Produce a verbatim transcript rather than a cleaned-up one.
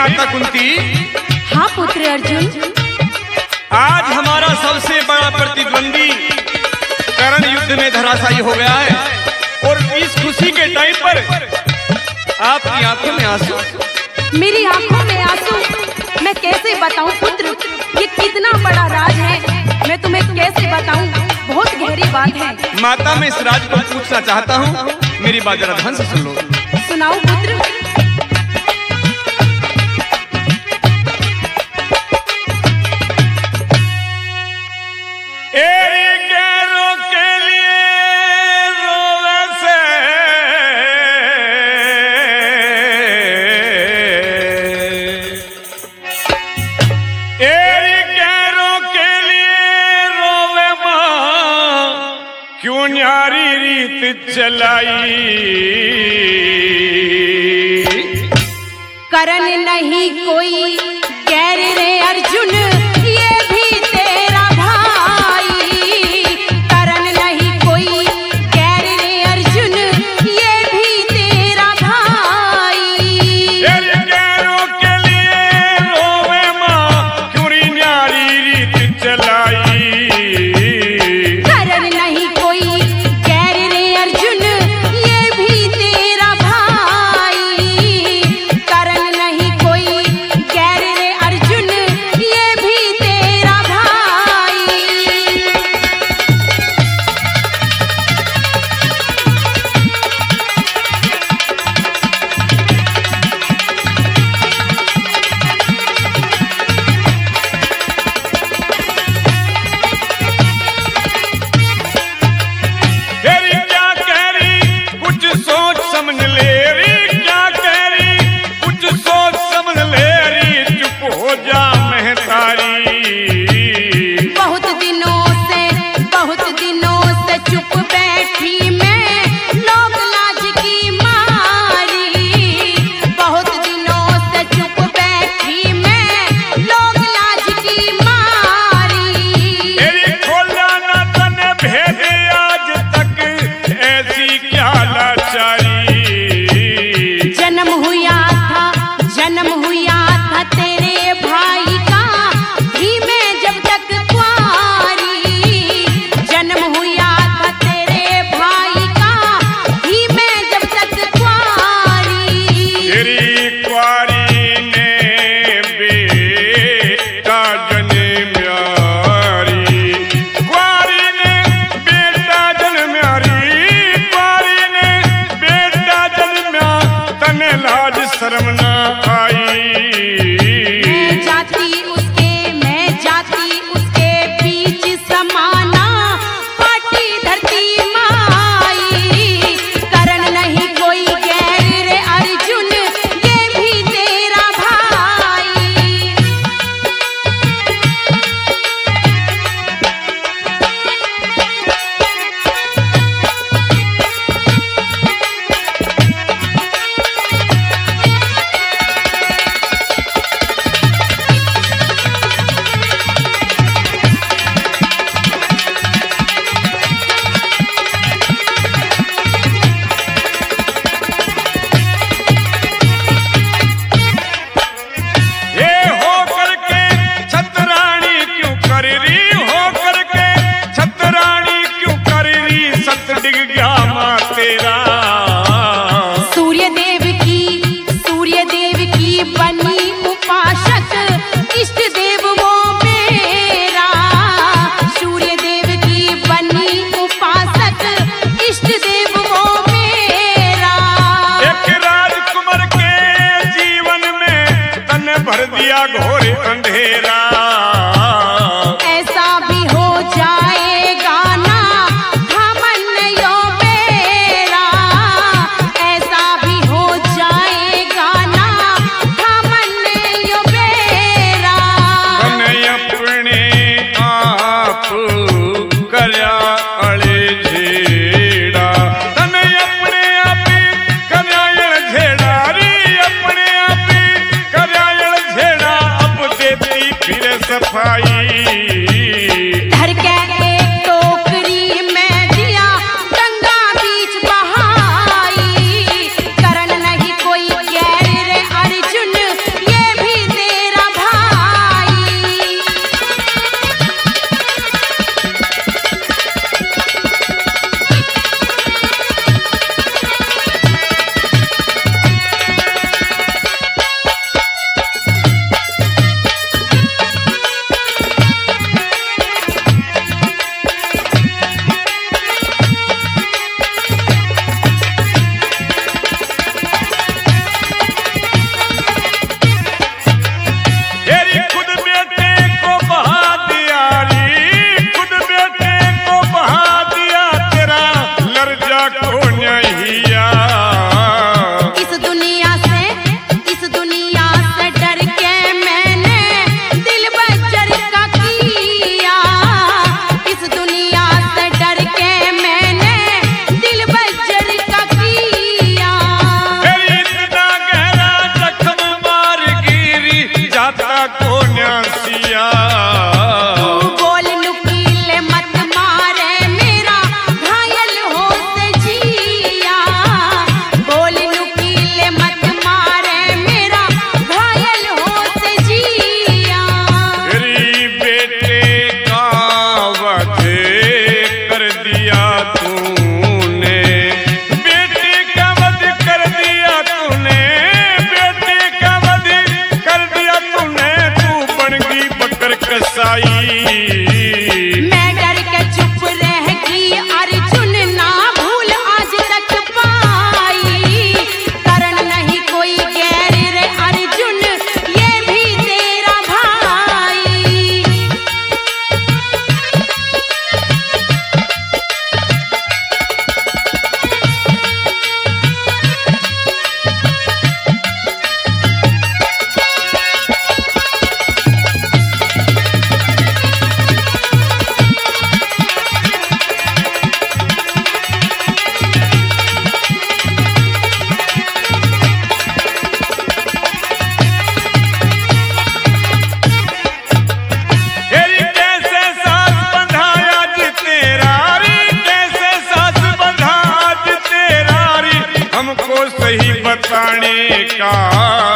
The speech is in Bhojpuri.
माता कुंती। हाँ पुत्र अर्जुन। आज हमारा सबसे बड़ा प्रतिद्वंदी कर्ण युद्ध में धराशायी हो गया है और इस खुशी के टाइम पर आपकी आंखों में आंसू। मेरी आंखों में आंसू मैं कैसे बताऊं पुत्र, ये कितना बड़ा राज है, मैं तुम्हें कैसे बताऊं, बहुत गहरी बात है। माता मैं इस राज को पूछना चाहता हूँ, मेरी बात जरा ध्यान से सुन लो। सुनाओ पुत्र। क्यों न्यारी रीत चलाई, करण नहीं कोई गैर रे अर्जुन, ये भी तेरा भाई। करण नहीं कोई गैर रे अर्जुन, ये भी तेरा भाई। गैरों के लिए रोवे माँ, क्यों न्यारी रीत चलाई। करण नहीं कोई गैर रे अर्जुन, ये भी तेरा भाई। करण नहीं कोई गैर रे अर्जुन, ये दूजा को नहिया। इस दुनिया से इस दुनिया से डर के मैंने दिल बजर का किया। इस दुनिया से डर के मैंने दिल बजर का किया। इतना गहरा जख्म मार गिरी जाता को न्यासिया। बोल नुकीले मत मारे मेरा घायल हो से जिया। बोल नुकीले मत मारे मेरा घायल हो से जिया। तेरी बेटे का वध कर दिया तूने। बेटे का वध कर दिया तूने। बेटे का वध कर दिया तूने। तू बन गई बकर कसाई। मैं डर के चुप रह गई अर्जुन ना भूल आज तक पाई। करण नहीं कोई गैर रे अर्जुन ये भी तेरा भाई। तेरी कैसे सास बंधा आज तेरा रे। कैसे सास बंधा आज तेरा रे। हमको सही बताने का